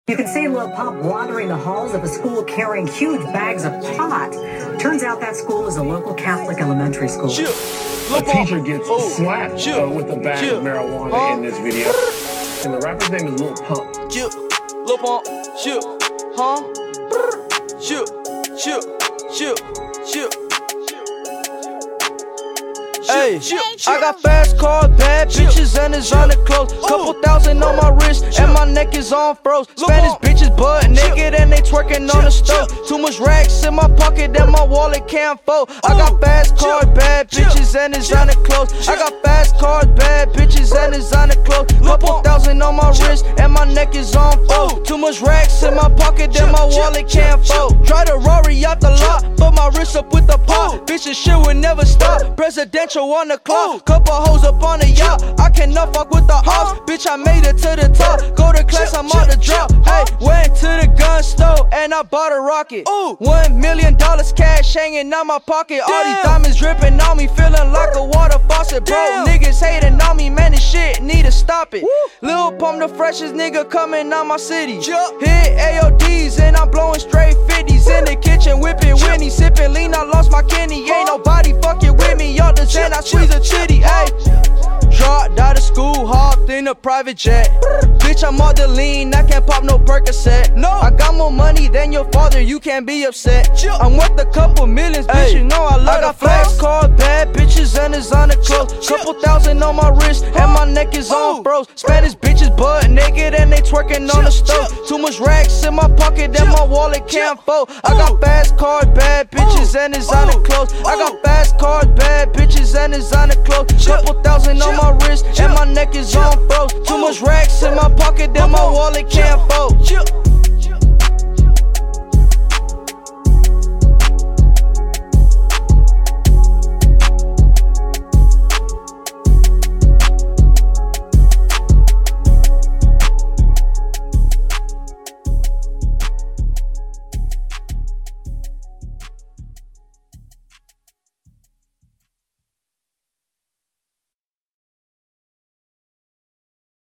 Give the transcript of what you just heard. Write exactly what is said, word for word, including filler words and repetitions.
You can see Lil Pump wandering the halls of a school carrying huge bags of pot. Turns out that school is a local Catholic elementary school. Chill. A teacher gets oh. slapped uh, with a bag Chill. of marijuana huh? in this video. And the rapper's name is Lil Pump. Chill. Lil Pump. Chill. Huh? Chill. Chill. Chill. Chill. Hey, I got fast cars, bad bitches, and designer clothes. Couple thousand on my wrist, and my neck is on froze. Spanish bitches butt naked, and they twerking on the stove. Too much racks in my pocket, and my wallet can't fold. I got fast cars, bad bitches, and designer clothes. I got fast cars, bad bitches, and designer clothes. Couple thousand on my wrist, and my neck is on fold. Too much racks in my pocket, and my wallet can't fold. Drive the Rari out the lot, put my wrist up with the pot. Bitches shit will never stop. Presidential on the clock, couple hoes up on the yacht. I cannot fuck with the ops, bitch. I made it to the top. Go to class, I'm on the drop. Hey, went to the gun store and I bought a rocket. One million dollars cash hanging out my pocket. All these diamonds dripping on me, feeling like a water faucet. Bro, niggas hating on me, man. This shit need to stop it. Lil Pump, the freshest nigga coming out my city. Hit A O Ds and I'm blowing straight fifties in the kitchen, whipping Winnie, sipping lean. I lost my kidney, ain't nobody fucking with me. Y'all the Zen, I squeeze a titty, ayy. Dropped out of school, hopped in a private jet. Bitch, I'm all the lean, I can't pop no Percocet. No, I got more money than your father, you can't be upset. I'm worth a couple millions, bitch, you know I love I got flex cars, bad bitches, and designer clothes. Couple thousand on my wrist, and my neck is on froze. Spanish bitches butt naked, and they twerking on the stove. Too much racks in my pocket, and my wallet can't fold. I got fast cars, bad bitches, and designer clothes. I got fast cars, bad bitches, and designer clothes. Couple thousand on my wrist, and my neck is on froze. Too much racks in my pocket, and my wallet can't fold.